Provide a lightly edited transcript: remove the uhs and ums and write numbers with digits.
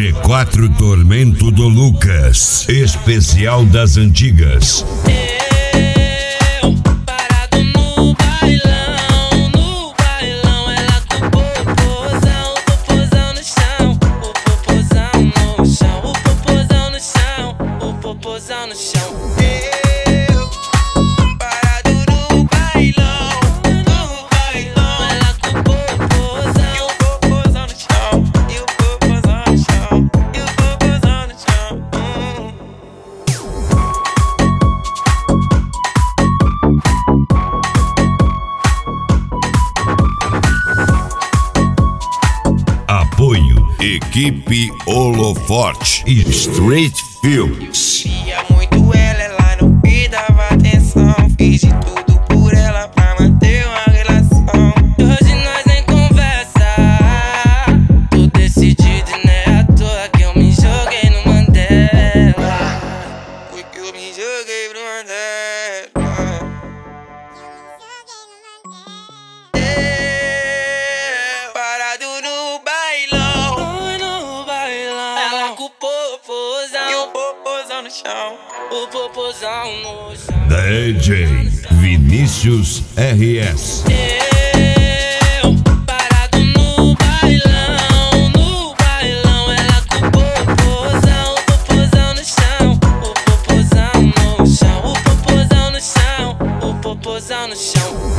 G4 Tormento do Lucas, especial das antigas. Parado no bailão, ela com o popozão no chão, o popozão no chão, o popozão no chão, o popozão no chão. Parado no bailão, ela com o popozão no chão, e o popozão no chão, e o popozão no chão. Apoio Equipe Holoforte e Street Films. Queria muito ela não me dava atenção. Fiz de tudo por ela pra manter uma relação. Hoje nós nem conversa. Tô decidido e não é à toa que eu me joguei no Mandela. Porque eu me joguei pro Mandela. Parado no bailão, ela com o popozão e o popozão no chão, o popozão no chão. DJ Vinícius RS. Parado no bailão, ela com o popozão no chão, o popozão no chão, o popozão no chão, o popozão no chão.